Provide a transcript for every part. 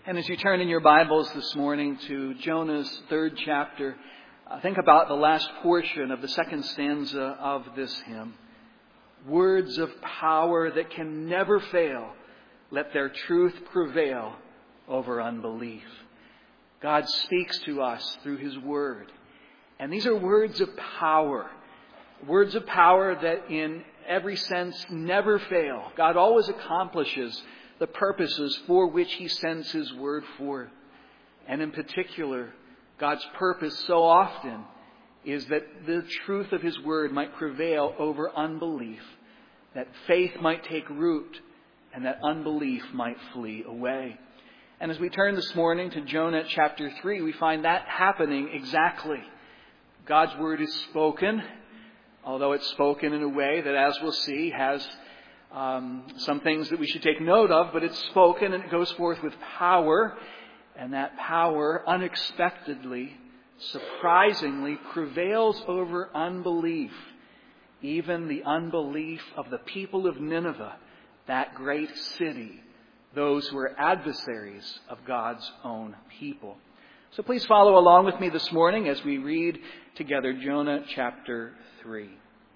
And as you turn in your Bibles this morning to Jonah's 3rd chapter, think about the last portion of the 2nd stanza of this hymn. Words of power that can never fail, let their truth prevail over unbelief. God speaks to us through His Word. And these are words of power that in every sense never fail. God always accomplishes the purposes for which He sends His Word forth. And in particular, God's purpose so often is that the truth of His Word might prevail over unbelief, that faith might take root, and that unbelief might flee away. And as we turn this morning to Jonah chapter 3, we find that happening exactly. God's Word is spoken, although it's spoken in a way that, as we'll see, has some things that we should take note of, but it's spoken and it goes forth with power, and that power unexpectedly, surprisingly prevails over unbelief, even the unbelief of the people of Nineveh, that great city, those who are adversaries of God's own people. So please follow along with me this morning as we read together Jonah chapter 3.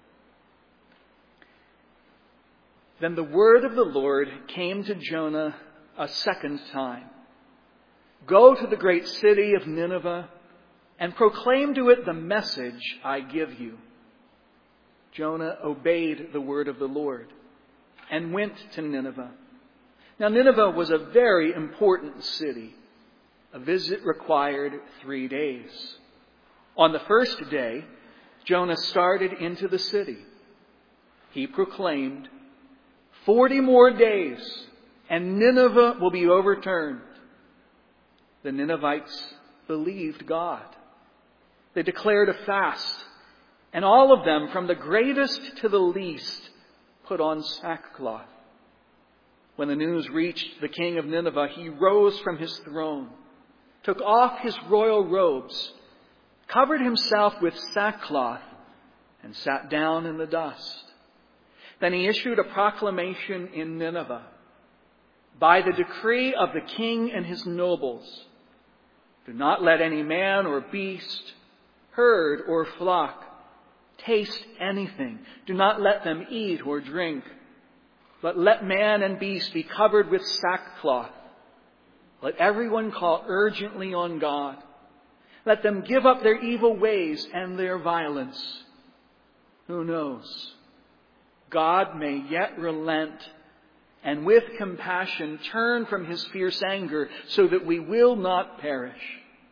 Then the word of the Lord came to Jonah a second time. Go to the great city of Nineveh and proclaim to it the message I give you. Jonah obeyed the word of the Lord and went to Nineveh. Now Nineveh was a very important city. A visit required 3 days. On the first day, Jonah started into the city. He proclaimed, 40 more days, and Nineveh will be overturned. The Ninevites believed God. They declared a fast, and all of them, from the greatest to the least, put on sackcloth. When the news reached the king of Nineveh, he rose from his throne, took off his royal robes, covered himself with sackcloth, and sat down in the dust. Then he issued a proclamation in Nineveh. By the decree of the king and his nobles, do not let any man or beast, herd or flock, taste anything. Do not let them eat or drink. But let man and beast be covered with sackcloth. Let everyone call urgently on God. Let them give up their evil ways and their violence. Who knows? God may yet relent and with compassion turn from His fierce anger so that we will not perish.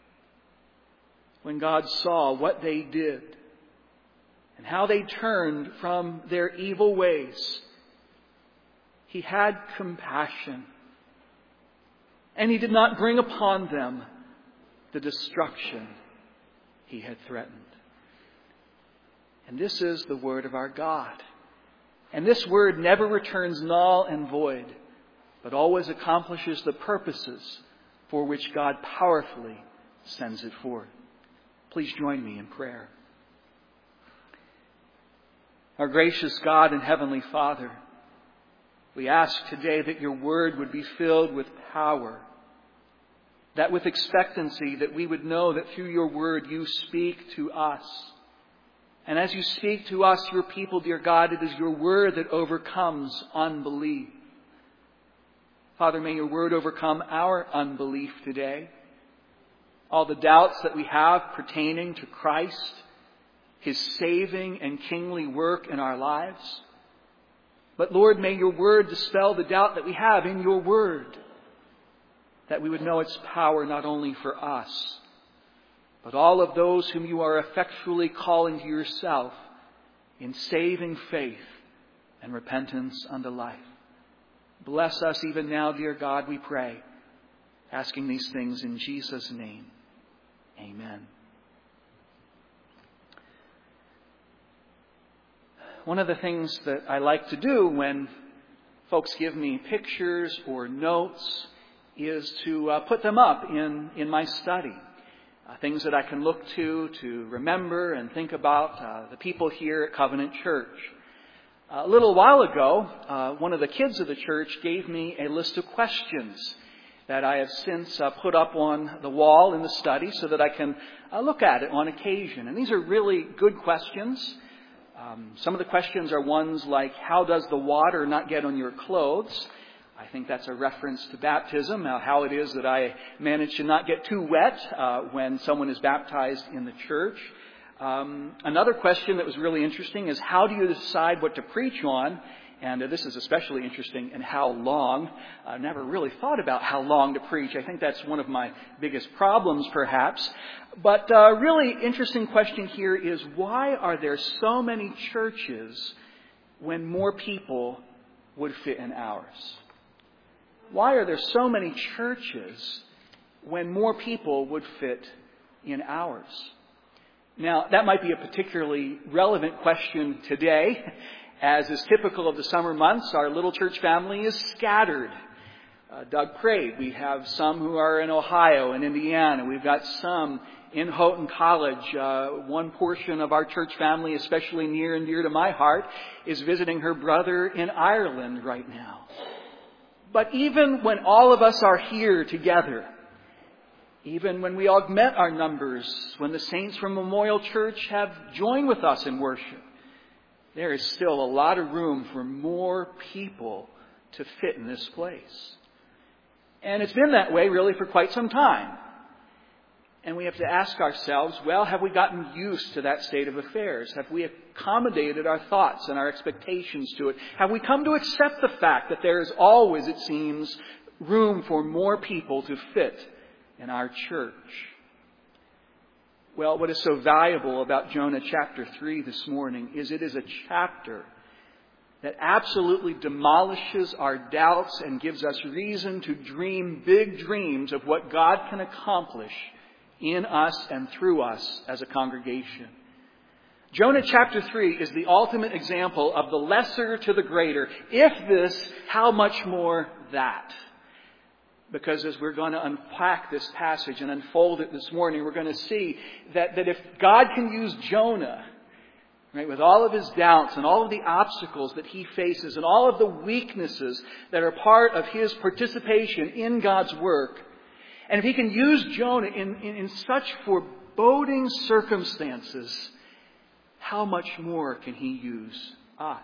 When God saw what they did and how they turned from their evil ways, He had compassion, and He did not bring upon them the destruction He had threatened. And this is the word of our God. And this word never returns null and void, but always accomplishes the purposes for which God powerfully sends it forth. Please join me in prayer. Our gracious God and Heavenly Father, we ask today that your word would be filled with power, that with expectancy that we would know that through your word you speak to us. And as you speak to us, your people, dear God, it is your word that overcomes unbelief. Father, may your word overcome our unbelief today. All the doubts that we have pertaining to Christ, His saving and kingly work in our lives. But Lord, may your word dispel the doubt that we have in your word, that we would know its power not only for us, but all of those whom you are effectually calling to yourself in saving faith and repentance unto life. Bless us even now, dear God, we pray, asking these things in Jesus' name. Amen. One of the things that I like to do when folks give me pictures or notes is to put them up in my study. Things that I can look to remember and think about the people here at Covenant Church. A little while ago, one of the kids of the church gave me a list of questions. that I have since put up on the wall in the study so that I can look at it on occasion. And these are really good questions. Some of the questions are ones like, how does the water not get on your clothes? I think that's a reference to baptism, how it is that I manage to not get too wet when someone is baptized in the church. Another question that was really interesting is, how do you decide what to preach on? And this is especially interesting, and how long. I've never really thought about how long to preach. I think that's one of my biggest problems, perhaps. But a really interesting question here is, why are there so many churches when more people would fit in ours? Why are there so many churches when more people would fit in ours? Now, that might be a particularly relevant question today. As is typical of the summer months, our little church family is scattered. Doug prayed. We have some who are in Ohio and Indiana. We've got some in Houghton College. One portion of our church family, especially near and dear to my heart, is visiting her brother in Ireland right now. But even when all of us are here together, even when we augment our numbers, when the saints from Memorial Church have joined with us in worship, there is still a lot of room for more people to fit in this place. And it's been that way really for quite some time. And we have to ask ourselves, well, have we gotten used to that state of affairs? Have we accommodated our thoughts and our expectations to it? Have we come to accept the fact that there is always, it seems, room for more people to fit in our church? Well, what is so valuable about Jonah chapter 3 this morning is it is a chapter that absolutely demolishes our doubts and gives us reason to dream big dreams of what God can accomplish in us and through us as a congregation. Jonah chapter 3 is the ultimate example of the lesser to the greater. If this, how much more that? Because as we're going to unpack this passage and unfold it this morning, we're going to see that if God can use Jonah, right, with all of his doubts and all of the obstacles that he faces and all of the weaknesses that are part of his participation in God's work, and if he can use Jonah in such foreboding circumstances, how much more can he use us?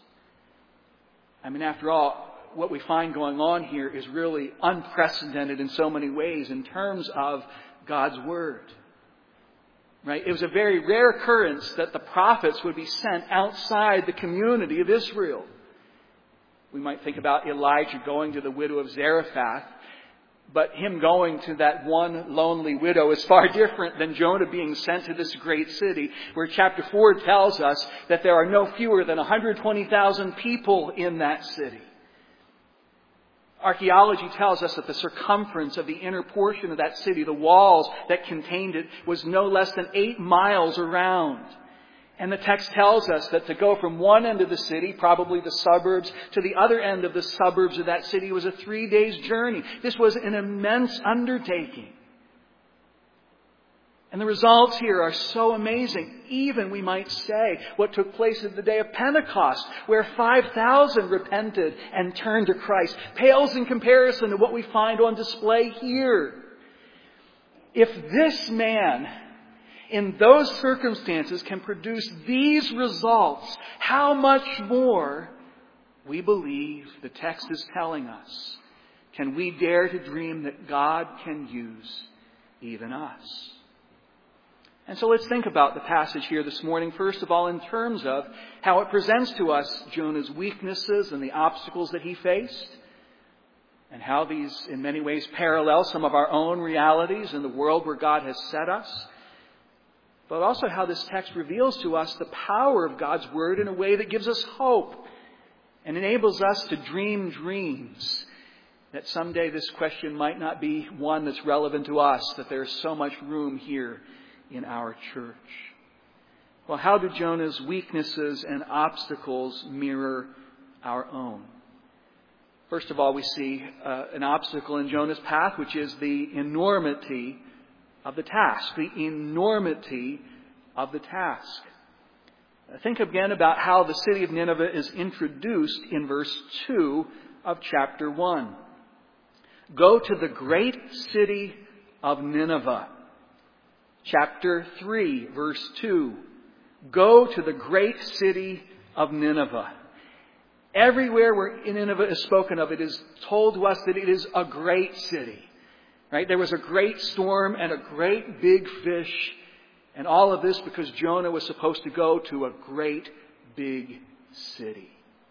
I mean, after all, what we find going on here is really unprecedented in so many ways in terms of God's Word. Right? It was a very rare occurrence that the prophets would be sent outside the community of Israel. We might think about Elijah going to the widow of Zarephath, but him going to that one lonely widow is far different than Jonah being sent to this great city, where chapter 4 tells us that there are no fewer than 120,000 people in that city. Archaeology tells us that the circumference of the inner portion of that city, the walls that contained it, was no less than 8 miles around. And the text tells us that to go from one end of the city, probably the suburbs, to the other end of the suburbs of that city was a 3 days journey. This was an immense undertaking. And the results here are so amazing. Even, we might say, what took place at the day of Pentecost, where 5,000 repented and turned to Christ, pales in comparison to what we find on display here. If this man, in those circumstances, can produce these results, how much more, we believe, the text is telling us, can we dare to dream that God can use even us? And so let's think about the passage here this morning, first of all, in terms of how it presents to us Jonah's weaknesses and the obstacles that he faced, and how these in many ways parallel some of our own realities in the world where God has set us, but also how this text reveals to us the power of God's Word in a way that gives us hope and enables us to dream dreams that someday this question might not be one that's relevant to us, that there's so much room here in our church. Well, how do Jonah's weaknesses and obstacles mirror our own? First of all, we see an obstacle in Jonah's path, which is the enormity of the task. The enormity of the task. Think again about how the city of Nineveh is introduced in verse 2 of chapter 1. Go to the great city of Nineveh. Chapter 3, verse 2. Go to the great city of Nineveh. Everywhere where Nineveh is spoken of, it is told to us that it is a great city. Right? There was a great storm and a great big fish. And all of this because Jonah was supposed to go to a great big city.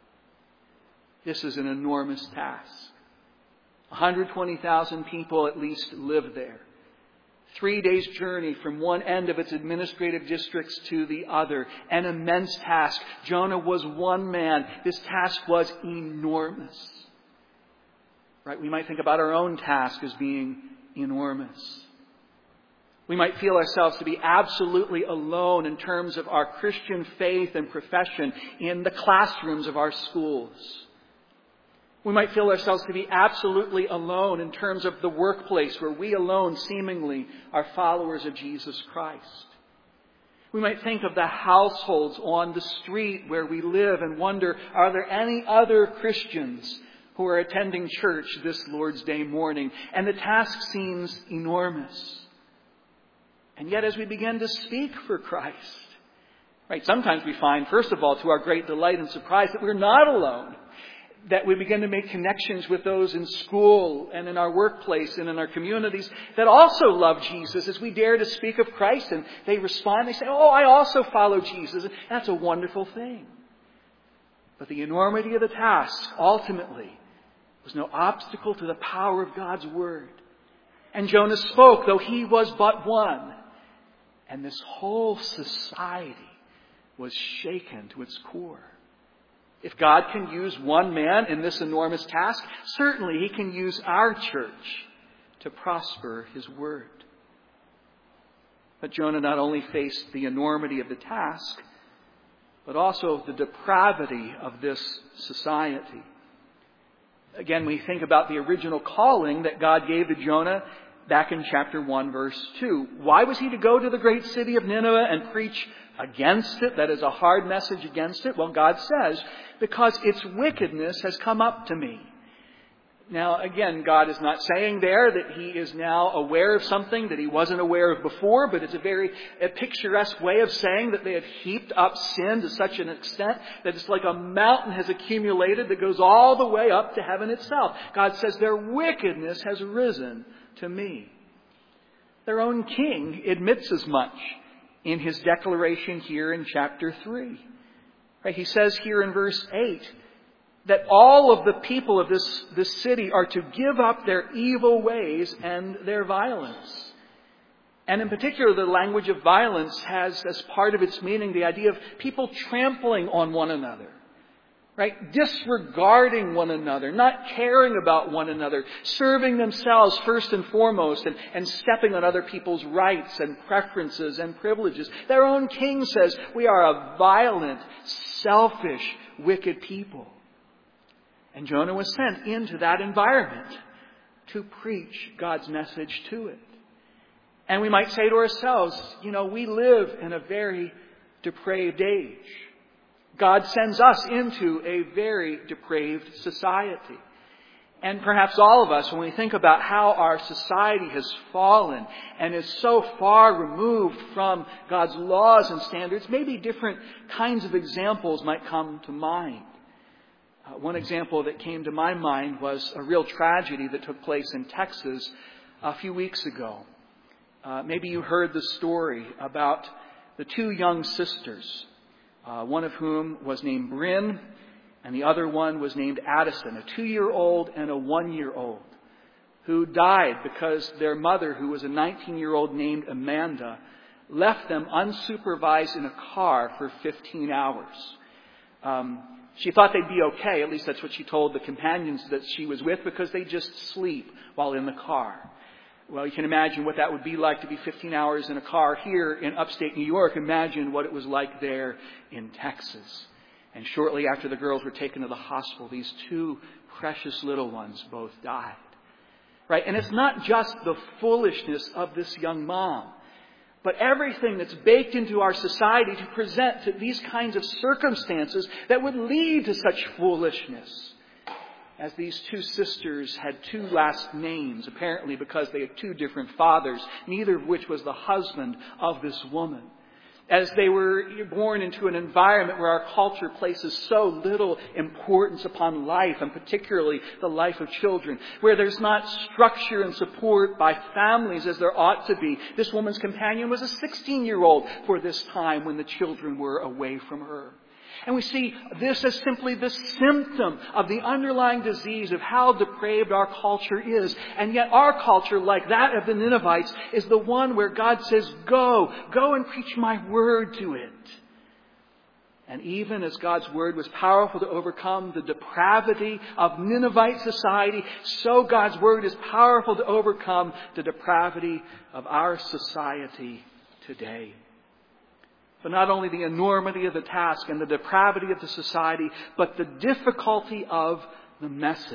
This is an enormous task. 120,000 people at least live there. 3 days' journey from one end of its administrative districts to the other. An immense task. Jonah was one man. This task was enormous. Right? We might think about our own task as being enormous. We might feel ourselves to be absolutely alone in terms of our Christian faith and profession in the classrooms of our schools. We might feel ourselves to be absolutely alone in terms of the workplace where we alone seemingly are followers of Jesus Christ. We might think of the households on the street where we live and wonder, are there any other Christians who are attending church this Lord's Day morning? And the task seems enormous. And yet as we begin to speak for Christ, right, sometimes we find, first of all, to our great delight and surprise, that we're not alone. That we begin to make connections with those in school and in our workplace and in our communities that also love Jesus as we dare to speak of Christ. And they respond, they say, oh, I also follow Jesus. And that's a wonderful thing. But the enormity of the task, ultimately, was no obstacle to the power of God's Word. And Jonah spoke, though he was but one. And this whole society was shaken to its core. If God can use one man in this enormous task, certainly He can use our church to prosper His Word. But Jonah not only faced the enormity of the task, but also the depravity of this society. Again, we think about the original calling that God gave to Jonah back in chapter 1, verse 2. Why was he to go to the great city of Nineveh and preach against it? That is a hard message against it. Well, God says, because its wickedness has come up to me. Now, again, God is not saying there that He is now aware of something that He wasn't aware of before, but it's a picturesque way of saying that they have heaped up sin to such an extent that it's like a mountain has accumulated that goes all the way up to heaven itself. God says their wickedness has risen to me. Their own king admits as much in his declaration here in chapter 3. Right? He says here in verse 8, that all of the people of this city are to give up their evil ways and their violence. And in particular, the language of violence has as part of its meaning the idea of people trampling on one another. Right? Disregarding one another, not caring about one another, serving themselves first and foremost, and stepping on other people's rights and preferences and privileges. Their own king says, we are a violent, selfish, wicked people. And Jonah was sent into that environment to preach God's message to it. And we might say to ourselves, we live in a very depraved age. God sends us into a very depraved society. And perhaps all of us, when we think about how our society has fallen and is so far removed from God's laws and standards, maybe different kinds of examples might come to mind. One example that came to my mind was a real tragedy that took place in Texas a few weeks ago. Maybe you heard the story about the two young sisters, one of whom was named Bryn and the other one was named Addison, a 2-year-old and a 1-year-old, who died because their mother, who was a 19-year-old named Amanda, left them unsupervised in a car for 15 hours. She thought they'd be okay, at least that's what she told the companions that she was with, because they just sleep while in the car. Well, you can imagine what that would be like to be 15 hours in a car here in upstate New York. Imagine what it was like there in Texas. And shortly after the girls were taken to the hospital, these two precious little ones both died. Right? And it's not just the foolishness of this young mom, but everything that's baked into our society to present to these kinds of circumstances that would lead to such foolishness. as these two sisters had two last names, apparently because they had two different fathers, neither of which was the husband of this woman. As they were born into an environment where our culture places so little importance upon life, and particularly the life of children, where there's not structure and support by families as there ought to be. This woman's companion was a 16-year-old for this time when the children were away from her. And we see this as simply the symptom of the underlying disease of how depraved our culture is. And yet our culture, like that of the Ninevites, is the one where God says, go and preach my word to it. And even as God's word was powerful to overcome the depravity of Ninevite society, so God's word is powerful to overcome the depravity of our society today. But not only the enormity of the task and the depravity of the society, but the difficulty of the message.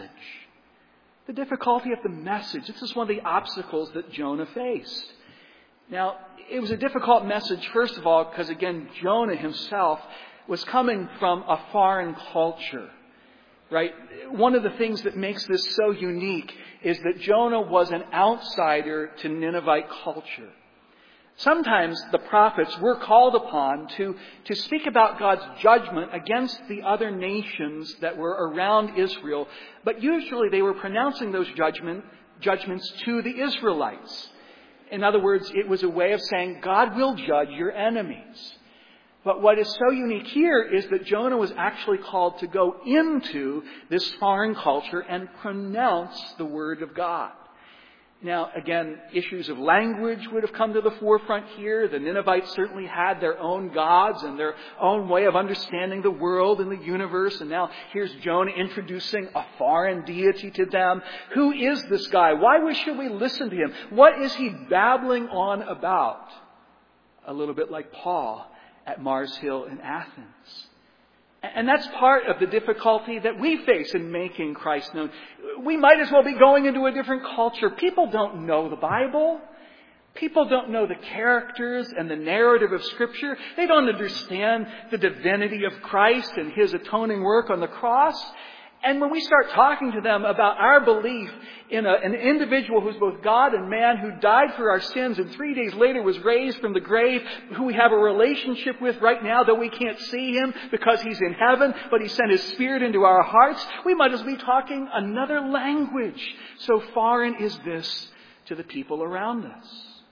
The difficulty of the message. This is one of the obstacles that Jonah faced. Now, it was a difficult message, first of all, because again, Jonah himself was coming from a foreign culture. Right? One of the things that makes this so unique is that Jonah was an outsider to Ninevite culture. Sometimes the prophets were called upon to speak about God's judgment against the other nations that were around Israel, but usually they were pronouncing those judgments to the Israelites. In other words, it was a way of saying, God will judge your enemies. But what is so unique here is that Jonah was actually called to go into this foreign culture and pronounce the word of God. Now, again, issues of language would have come to the forefront here. The Ninevites certainly had their own gods and their own way of understanding the world and the universe. And now here's Jonah introducing a foreign deity to them. Who is this guy? Why should we listen to him? What is he babbling on about? A little bit like Paul at Mars Hill in Athens. And that's part of the difficulty that we face in making Christ known. We might as well be going into a different culture. People don't know the Bible. People don't know the characters and the narrative of Scripture. They don't understand the divinity of Christ and His atoning work on the cross. And when we start talking to them about our belief in an individual who's both God and man, who died for our sins and 3 days later was raised from the grave, who we have a relationship with right now, though we can't see Him because He's in heaven, but He sent His Spirit into our hearts, we might as well be talking another language. So foreign is this to the people around us.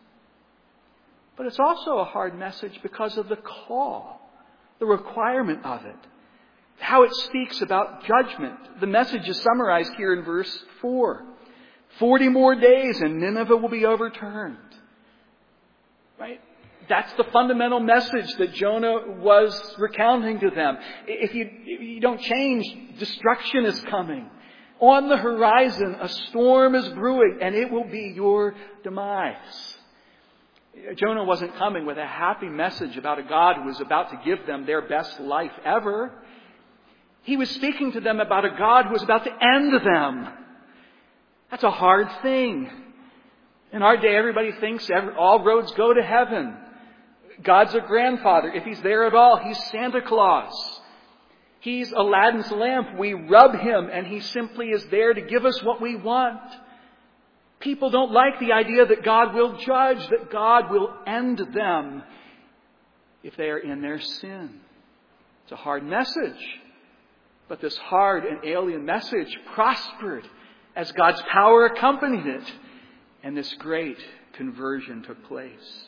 But it's also a hard message because of the call, the requirement of it. How it speaks about judgment. The message is summarized here in verse 4. 40 more days and Nineveh will be overturned. Right? That's the fundamental message that Jonah was recounting to them. If you don't change, destruction is coming. On the horizon, a storm is brewing and it will be your demise. Jonah wasn't coming with a happy message about a God who was about to give them their best life ever. He was speaking to them about a God who was about to end them. That's a hard thing. In our day, everybody thinks all roads go to heaven. God's a grandfather. If He's there at all, He's Santa Claus. He's Aladdin's lamp. We rub Him and He simply is there to give us what we want. People don't like the idea that God will judge, that God will end them if they are in their sin. It's a hard message. But this hard and alien message prospered as God's power accompanied it. And this great conversion took place.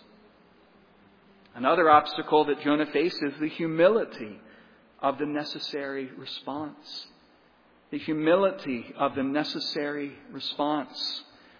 Another obstacle that Jonah faced is the humility of the necessary response. The humility of the necessary response.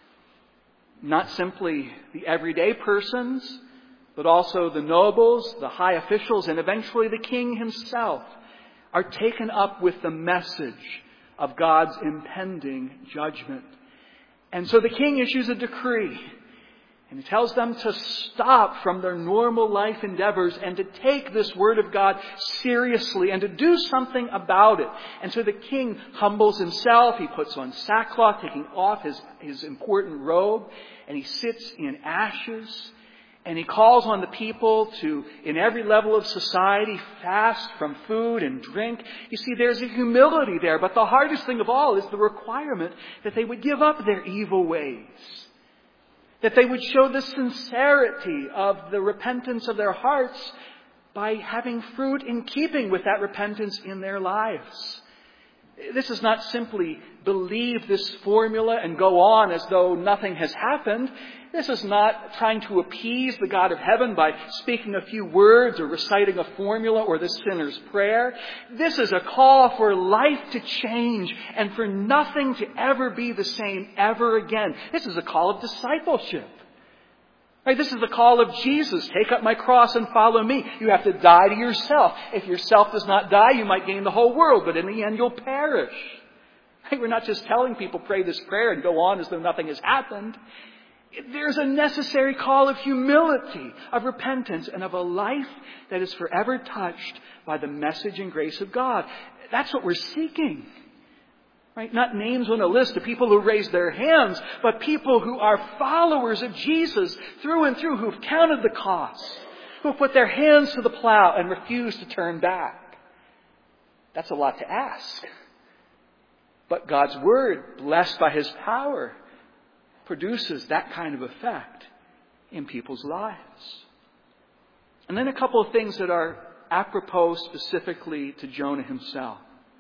Not simply the everyday persons, but also the nobles, the high officials, and eventually the king himself are taken up with the message of God's impending judgment. And so the king issues a decree. And he tells them to stop from their normal life endeavors and to take this word of God seriously and to do something about it. And so the king humbles himself. He puts on sackcloth, taking off his important robe. And he sits in ashes. And he calls on the people to, in every level of society, fast from food and drink. You see, there's a humility there. But the hardest thing of all is the requirement that they would give up their evil ways. That they would show the sincerity of the repentance of their hearts by having fruit in keeping with that repentance in their lives. This is not simply believe this formula and go on as though nothing has happened. This is not trying to appease the God of heaven by speaking a few words or reciting a formula or the sinner's prayer. This is a call for life to change and for nothing to ever be the same ever again. This is a call of discipleship. Right? This is the call of Jesus. Take up my cross and follow me. You have to die to yourself. If yourself does not die, you might gain the whole world, but in the end you'll perish. Right? We're not just telling people pray this prayer and go on as though nothing has happened. There's a necessary call of humility, of repentance, and of a life that is forever touched by the message and grace of God. That's what we're seeking. Right? Not names on a list of people who raise their hands, but people who are followers of Jesus through and through, who've counted the cost, who put their hands to the plow and refuse to turn back. That's a lot to ask. But God's Word, blessed by His power, produces that kind of effect in people's lives. And then a couple of things that are apropos specifically to Jonah himself.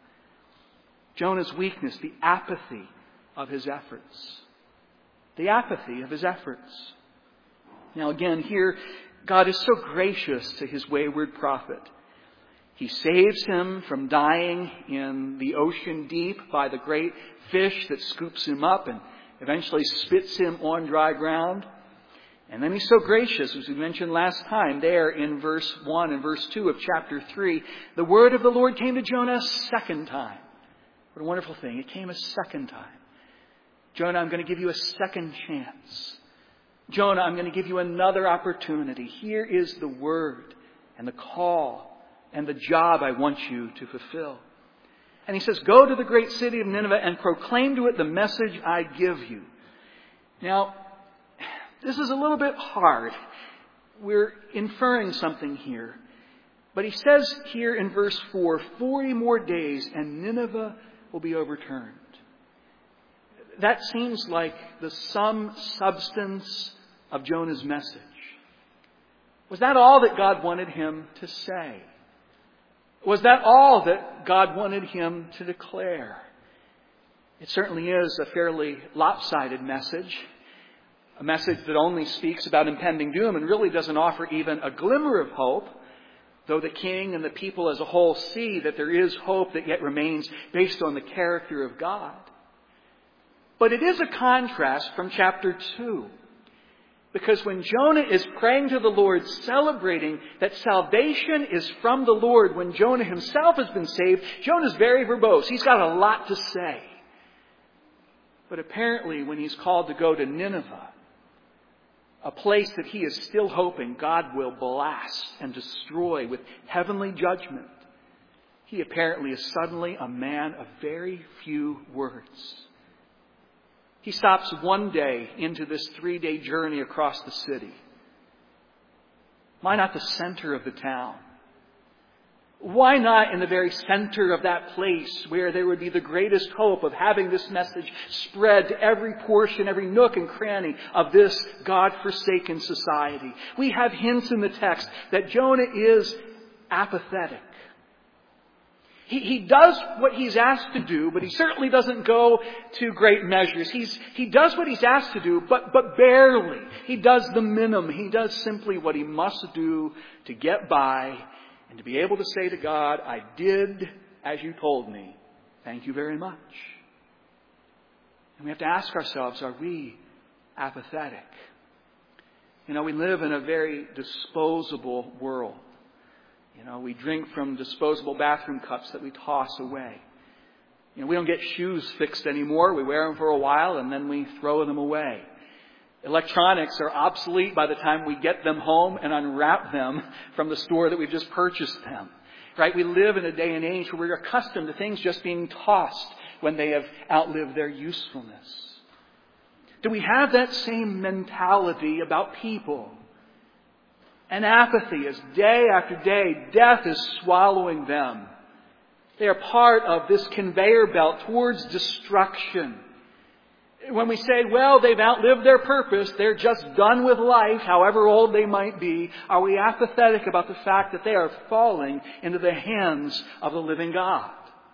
Jonah's weakness, the apathy of his efforts. The apathy of his efforts. Now again, here, God is so gracious to His wayward prophet. He saves him from dying in the ocean deep by the great fish that scoops him up and eventually spits him on dry ground. And then He's so gracious, as we mentioned last time, there in verse 1 and verse 2 of chapter 3. The word of the Lord came to Jonah a second time. What a wonderful thing. It came a second time. Jonah, I'm going to give you a second chance. Jonah, I'm going to give you another opportunity. Here is the word and the call and the job I want you to fulfill. And He says, go to the great city of Nineveh and proclaim to it the message I give you. Now, this is a little bit hard. We're inferring something here. But He says here in verse 4, 40 more days and Nineveh will be overturned. That seems like the sum substance of Jonah's message. Was that all that God wanted him to say? Was that all that God wanted him to declare? It certainly is a fairly lopsided message. A message that only speaks about impending doom and really doesn't offer even a glimmer of hope. Though the king and the people as a whole see that there is hope that yet remains based on the character of God. But it is a contrast from chapter 2. Because when Jonah is praying to the Lord, celebrating that salvation is from the Lord, when Jonah himself has been saved, Jonah's very verbose. He's got a lot to say. But apparently when he's called to go to Nineveh, a place that he is still hoping God will blast and destroy with heavenly judgment, he apparently is suddenly a man of very few words. He stops one day into this 3-day journey across the city. Why not the center of the town? Why not in the very center of that place where there would be the greatest hope of having this message spread to every portion, every nook and cranny of this God-forsaken society? We have hints in the text that Jonah is apathetic. He does what he's asked to do, but he certainly doesn't go to great measures. He does what he's asked to do, but barely. He does the minimum. He does simply what he must do to get by and to be able to say to God, I did as you told me. Thank you very much. And we have to ask ourselves, are we apathetic? You know, we live in a very disposable world. You know, we drink from disposable bathroom cups that we toss away. You know, we don't get shoes fixed anymore. We wear them for a while and then we throw them away. Electronics are obsolete by the time we get them home and unwrap them from the store that we've just purchased them. Right? We live in a day and age where we're accustomed to things just being tossed when they have outlived their usefulness. Do we have that same mentality about people? and apathy as day after day death is swallowing them. They are part of this conveyor belt towards destruction. When we say, well, they've outlived their purpose, they're just done with life, however old they might be, are we apathetic about the fact that they are falling into the hands of the living God?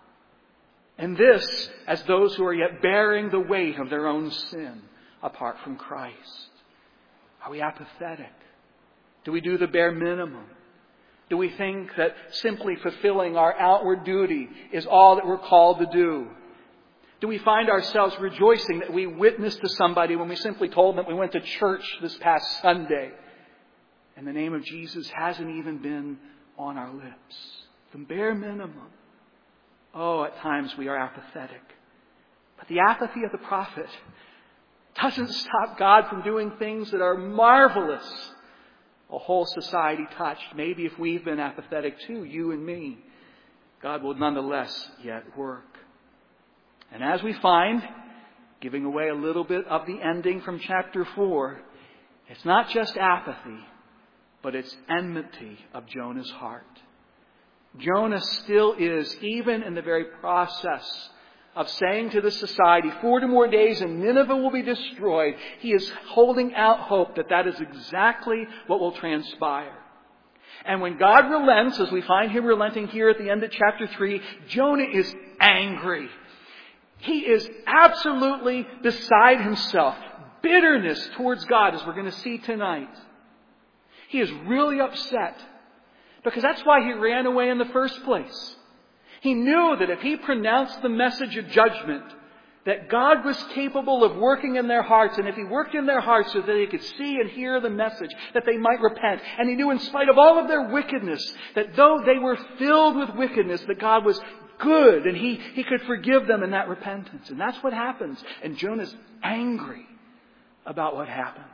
And this, as those who are yet bearing the weight of their own sin apart from Christ. Are we apathetic? Do we do the bare minimum? Do we think that simply fulfilling our outward duty is all that we're called to do? Do we find ourselves rejoicing that we witnessed to somebody when we simply told them we went to church this past Sunday and the name of Jesus hasn't even been on our lips? The bare minimum. Oh, at times we are apathetic. But the apathy of the prophet doesn't stop God from doing things that are marvelous. A whole society touched. Maybe if we've been apathetic too, you and me, God will nonetheless yet work. And as we find, giving away a little bit of the ending from chapter 4, it's not just apathy, but it's enmity of Jonah's heart. Jonah still is, even in the very process of saying to the society, 40 more days and Nineveh will be destroyed, he is holding out hope that that is exactly what will transpire. And when God relents, as we find him relenting here at the end of chapter 3, Jonah is angry. He is absolutely beside himself. Bitterness towards God, as we're going to see tonight. He is really upset. Because that's why he ran away in the first place. He knew that if he pronounced the message of judgment, that God was capable of working in their hearts. And if he worked in their hearts so that they could see and hear the message, that they might repent. And he knew in spite of all of their wickedness, that though they were filled with wickedness, that God was good and he could forgive them in that repentance. And that's what happens. And Jonah's angry about what happens.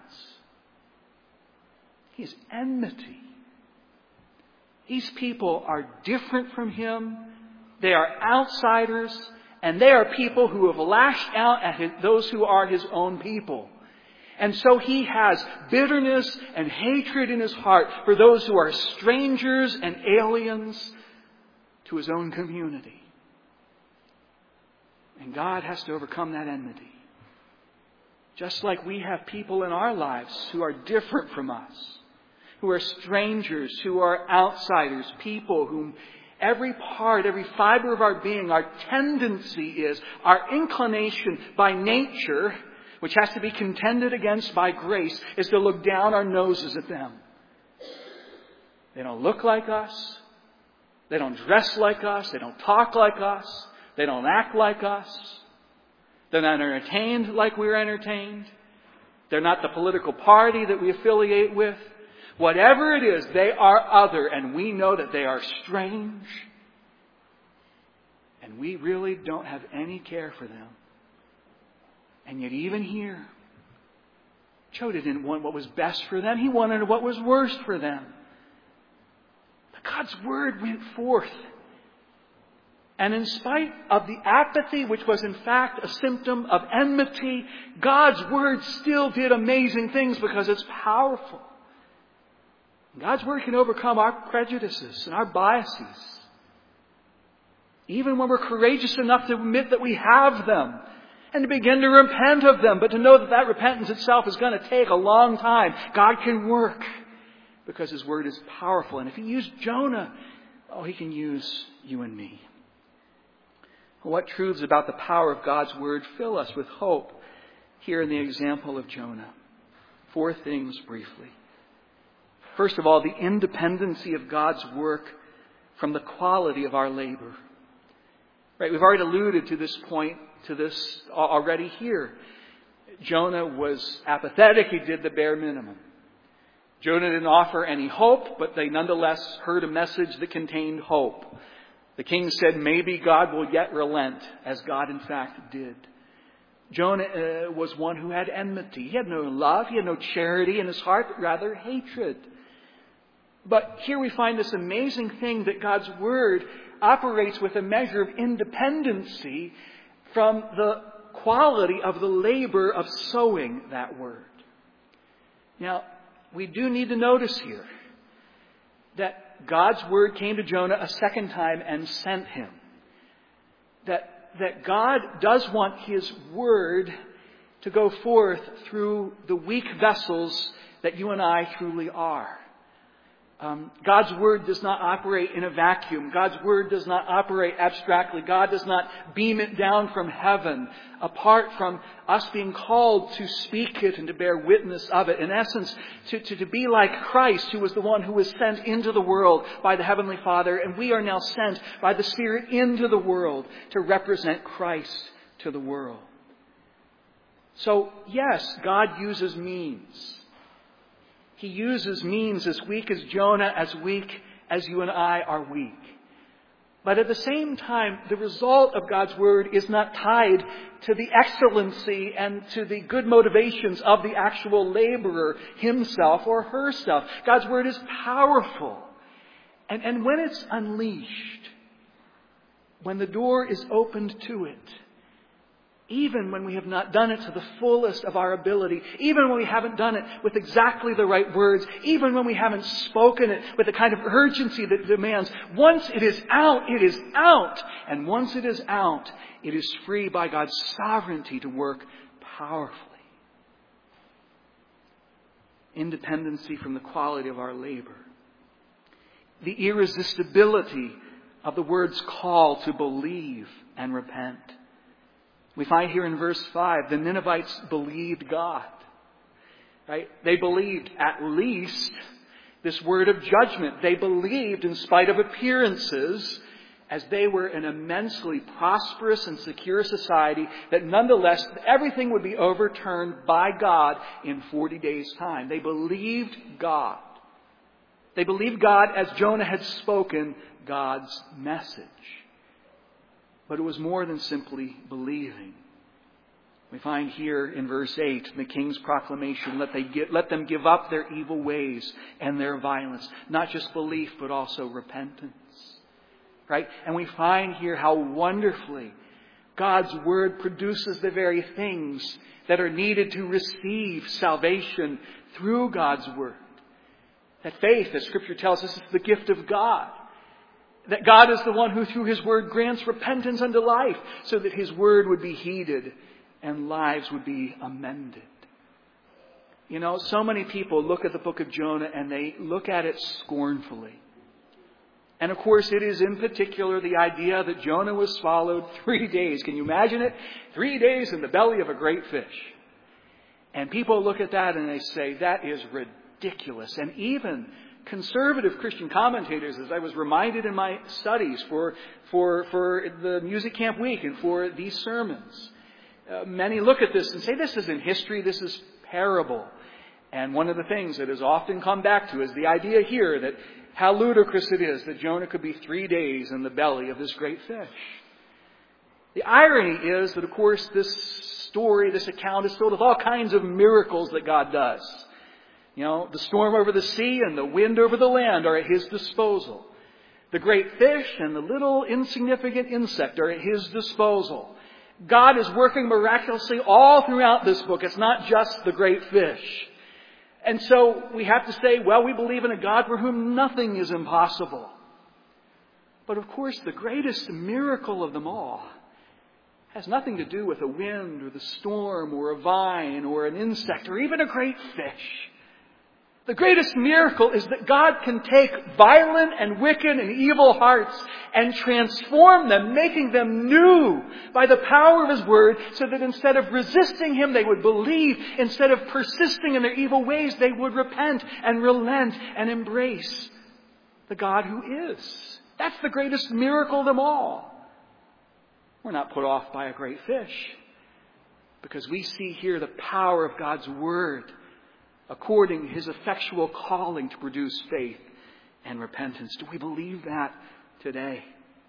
He's enmity. These people are different from him. They are outsiders. And they are people who have lashed out at those who are his own people. And so he has bitterness and hatred in his heart for those who are strangers and aliens to his own community. And God has to overcome that enmity. Just like we have people in our lives who are different from us, who are strangers, who are outsiders, people whom every part, every fiber of our being, our tendency is, our inclination by nature, which has to be contended against by grace, is to look down our noses at them. They don't look like us. They don't dress like us. They don't talk like us. They don't act like us. They're not entertained like we're entertained. They're not the political party that we affiliate with. Whatever it is, they are other, and we know that they are strange. And we really don't have any care for them. And yet even here, Jonah didn't want what was best for them. He wanted what was worst for them. But God's word went forth. And in spite of the apathy, which was in fact a symptom of enmity, God's word still did amazing things because it's powerful. God's word can overcome our prejudices and our biases. Even when we're courageous enough to admit that we have them and to begin to repent of them, but to know that that repentance itself is going to take a long time. God can work because his word is powerful. And if he used Jonah, he can use you and me. What truths about the power of God's word fill us with hope here in the example of Jonah? 4 things briefly. First of all, the independency of God's work from the quality of our labor. Right? We've already alluded to this point, to this already here. Jonah was apathetic. He did the bare minimum. Jonah didn't offer any hope, but they nonetheless heard a message that contained hope. The king said, maybe God will yet relent, as God in fact did. Jonah was one who had enmity. He had no love. He had no charity in his heart, but rather hatred. But here we find this amazing thing that God's word operates with a measure of independency from the quality of the labor of sowing that word. Now, we do need to notice here that God's word came to Jonah a second time and sent him. That God does want his word to go forth through the weak vessels that you and I truly are. God's word does not operate in a vacuum. God's word does not operate abstractly. God does not beam it down from heaven apart from us being called to speak it and to bear witness of it. In essence, to be like Christ, who was the one who was sent into the world by the Heavenly Father, and we are now sent by the Spirit into the world to represent Christ to the world. So, yes, God uses means. He uses means as weak as Jonah, as weak as you and I are weak. But at the same time, the result of God's word is not tied to the excellency and to the good motivations of the actual laborer himself or herself. God's word is powerful. And when it's unleashed, when the door is opened to it, even when we have not done it to the fullest of our ability, even when we haven't done it with exactly the right words, even when we haven't spoken it with the kind of urgency that it demands, once it is out, it is out. And once it is out, it is free by God's sovereignty to work powerfully. Independency from the quality of our labor. The irresistibility of the word's call to believe and repent. We find here in verse 5, the Ninevites believed God. Right? They believed at least this word of judgment. They believed in spite of appearances, as they were an immensely prosperous and secure society, that nonetheless everything would be overturned by God in 40 days' time. They believed God. They believed God as Jonah had spoken God's message. But it was more than simply believing. We find here in verse 8, the king's proclamation, let them give up their evil ways and their violence. Not just belief, but also repentance. Right? And we find here how wonderfully God's word produces the very things that are needed to receive salvation through God's word. That faith, as Scripture tells us, is the gift of God. That God is the one who through His word grants repentance unto life, so that His word would be heeded and lives would be amended. You know, so many people look at the book of Jonah and they look at it scornfully. And of course it is in particular the idea that Jonah was swallowed 3 days. Can you imagine it? 3 days in the belly of a great fish. And people look at that and they say, that is ridiculous. And even conservative Christian commentators, as I was reminded in my studies for the Music Camp Week and for these sermons, many look at this and say, this isn't history, this is parable. And one of the things that has often come back to is the idea here that how ludicrous it is that Jonah could be 3 days in the belly of this great fish. The irony is that, of course, this story, this account is filled with all kinds of miracles that God does. You know, the storm over the sea and the wind over the land are at His disposal. The great fish and the little insignificant insect are at His disposal. God is working miraculously all throughout this book. It's not just the great fish. And so we have to say, well, we believe in a God for whom nothing is impossible. But of course, the greatest miracle of them all has nothing to do with a wind or the storm or a vine or an insect or even a great fish. The greatest miracle is that God can take violent and wicked and evil hearts and transform them, making them new by the power of His word, so that instead of resisting Him, they would believe. Instead of persisting in their evil ways, they would repent and relent and embrace the God who is. That's the greatest miracle of them all. We're not put off by a great fish, because we see here the power of God's word, according to His effectual calling to produce faith and repentance. Do we believe that today?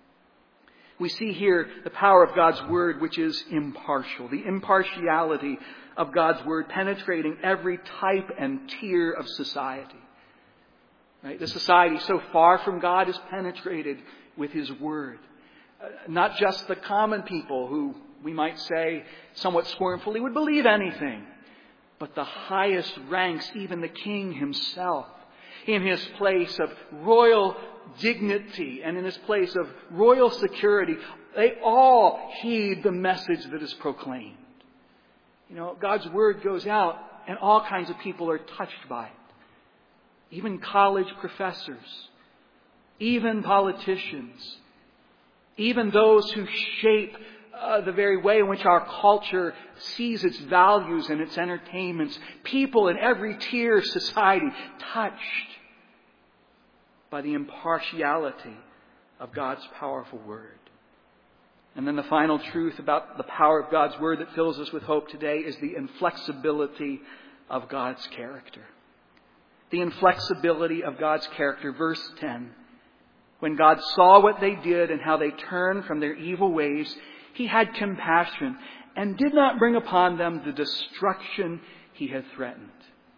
We see here the power of God's word, which is impartial. The impartiality of God's word penetrating every type and tier of society. Right? The society so far from God is penetrated with His word. Not just the common people who, we might say, somewhat scornfully would believe anything, but the highest ranks, even the king himself. in his place of royal dignity and in his place of royal security, they all heed the message that is proclaimed. God's word goes out and all kinds of people are touched by it. Even college professors, even politicians, even those who shape the very way in which our culture sees its values and its entertainments. People in every tier of society touched by the impartiality of God's powerful word. And then the final truth about the power of God's word that fills us with hope today is the inflexibility of God's character. The inflexibility of God's character. Verse 10. When God saw what they did and how they turned from their evil ways, He had compassion and did not bring upon them the destruction He had threatened.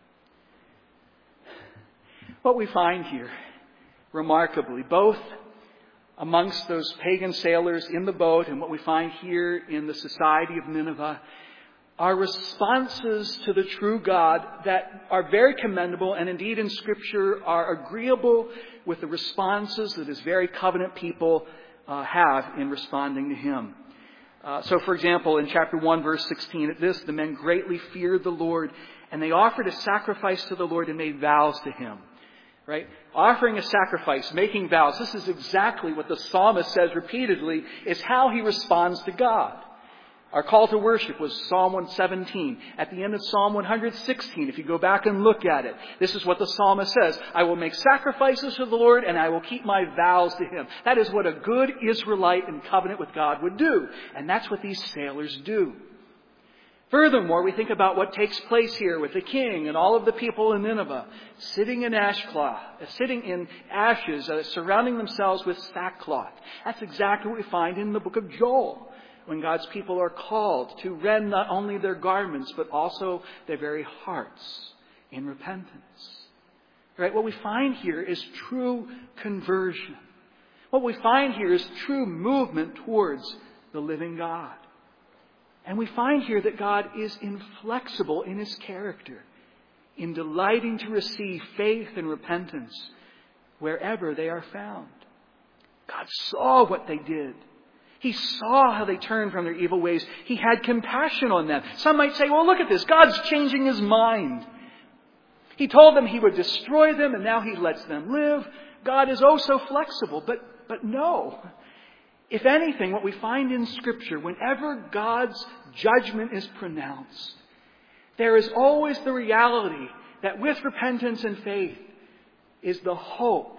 What we find here, remarkably, both amongst those pagan sailors in the boat and what we find here in the society of Nineveh, are responses to the true God that are very commendable and indeed in Scripture are agreeable with the responses that His very covenant people have in responding to Him. So, for example, in chapter 1, verse 16, at this, the men greatly feared the Lord, and they offered a sacrifice to the Lord and made vows to Him. Right? Offering a sacrifice, making vows. This is exactly what the psalmist says repeatedly is how he responds to God. Our call to worship was Psalm 117. At the end of Psalm 116, if you go back and look at it, this is what the psalmist says. I will make sacrifices to the Lord and I will keep my vows to Him. That is what a good Israelite in covenant with God would do. And that's what these sailors do. Furthermore, we think about what takes place here with the king and all of the people in Nineveh sitting in ashes, surrounding themselves with sackcloth. That's exactly what we find in the book of Joel, when God's people are called to rend not only their garments, but also their very hearts in repentance. Right? What we find here is true conversion. What we find here is true movement towards the living God. And we find here that God is inflexible in His character, in delighting to receive faith and repentance wherever they are found. God saw what they did. He saw how they turned from their evil ways. He had compassion on them. Some might say, well, look at this. God's changing His mind. He told them He would destroy them and now He lets them live. God is oh so flexible. But no. If anything, what we find in Scripture, whenever God's judgment is pronounced, there is always the reality that with repentance and faith is the hope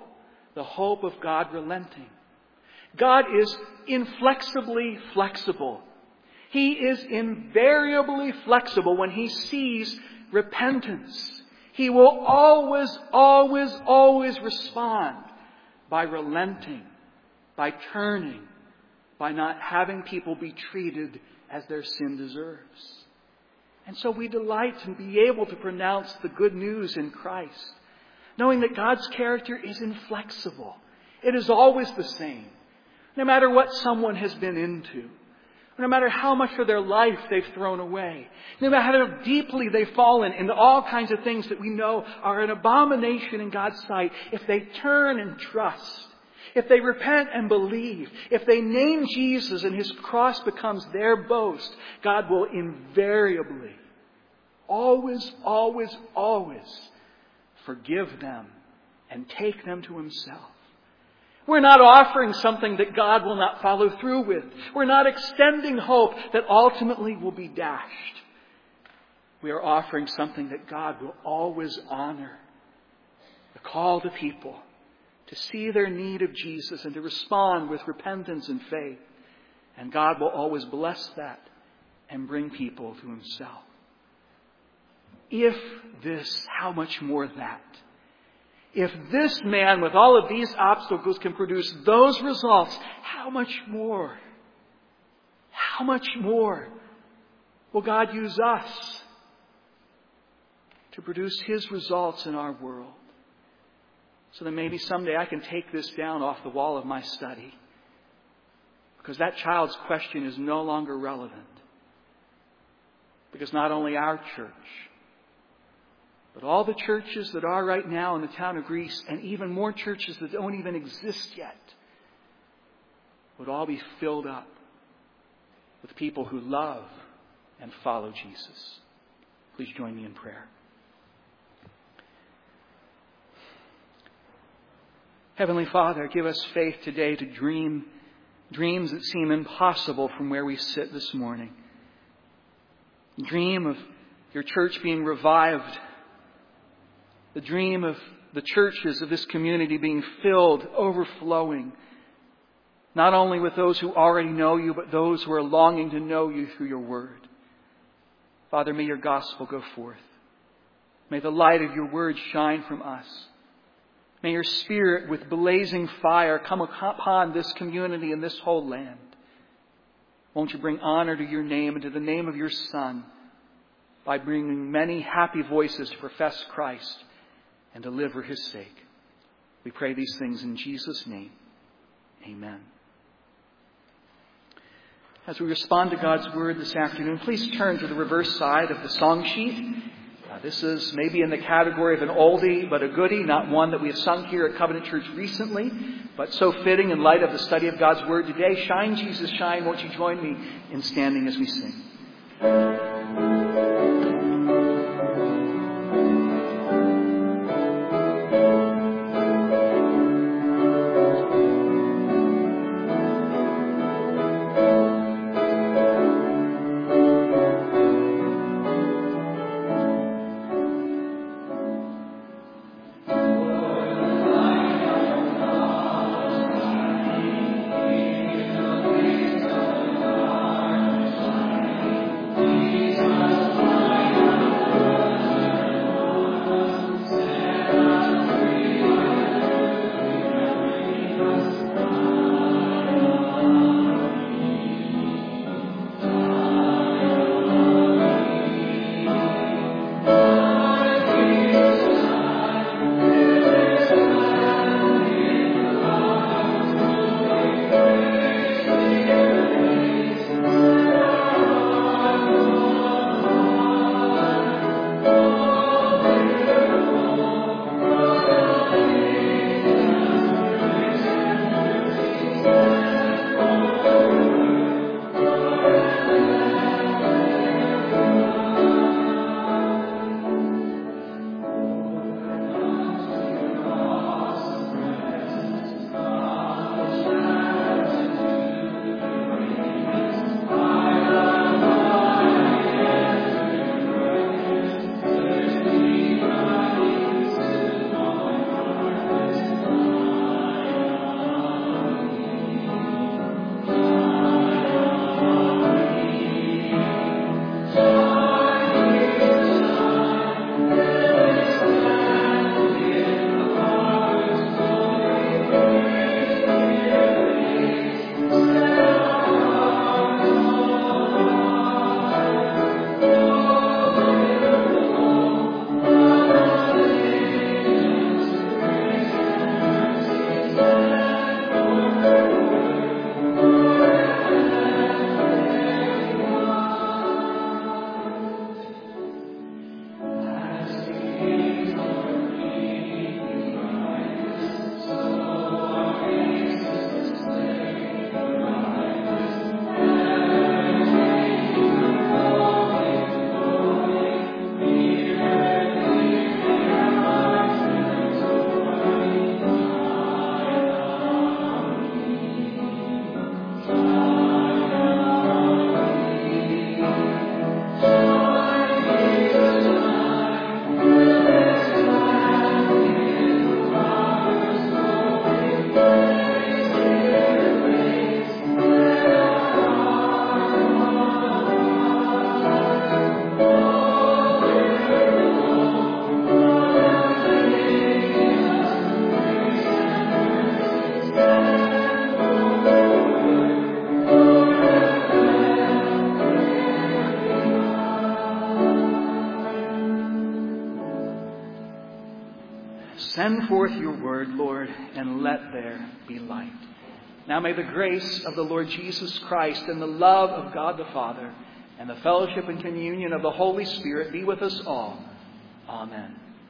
of God relenting. God is inflexibly flexible. He is invariably flexible when He sees repentance. He will always, always, always respond by relenting, by turning, by not having people be treated as their sin deserves. And so we delight in being able to pronounce the good news in Christ, knowing that God's character is inflexible. It is always the same. No matter what someone has been into, no matter how much of their life they've thrown away, no matter how deeply they've fallen into all kinds of things that we know are an abomination in God's sight, if they turn and trust, if they repent and believe, if they name Jesus and His cross becomes their boast, God will invariably, always, always, always forgive them and take them to Himself. We're not offering something that God will not follow through with. We're not extending hope that ultimately will be dashed. We are offering something that God will always honor. The call to people to see their need of Jesus and to respond with repentance and faith. And God will always bless that and bring people to Himself. If this, how much more that? If this man with all of these obstacles can produce those results, how much more? How much more will God use us to produce His results in our world? So that maybe someday I can take this down off the wall of my study. Because that child's question is no longer relevant. Because not only our church, but But all the churches that are right now in the town of Greece, and even more churches that don't even exist yet, would all be filled up with people who love and follow Jesus. Please join me in prayer. Heavenly Father, give us faith today to dream dreams that seem impossible from where we sit this morning. Dream of your church being revived. The dream of the churches of this community being filled, overflowing, not only with those who already know you, but those who are longing to know you through your word. Father, may your gospel go forth. May the light of your word shine from us. May your Spirit with blazing fire come upon this community and this whole land. Won't you bring honor to your name and to the name of your Son by bringing many happy voices to profess Christ and to live for his sake. We pray these things in Jesus' name. Amen. As we respond to God's word this afternoon, please turn to the reverse side of the song sheet. This is maybe in the category of an oldie but a goodie, not one that we have sung here at Covenant Church recently, but so fitting in light of the study of God's word today. Shine, Jesus, shine. Won't you join me in standing as we sing? Send forth your word, Lord, and let there be light. Now may the grace of the Lord Jesus Christ and the love of God the Father and the fellowship and communion of the Holy Spirit be with us all. Amen.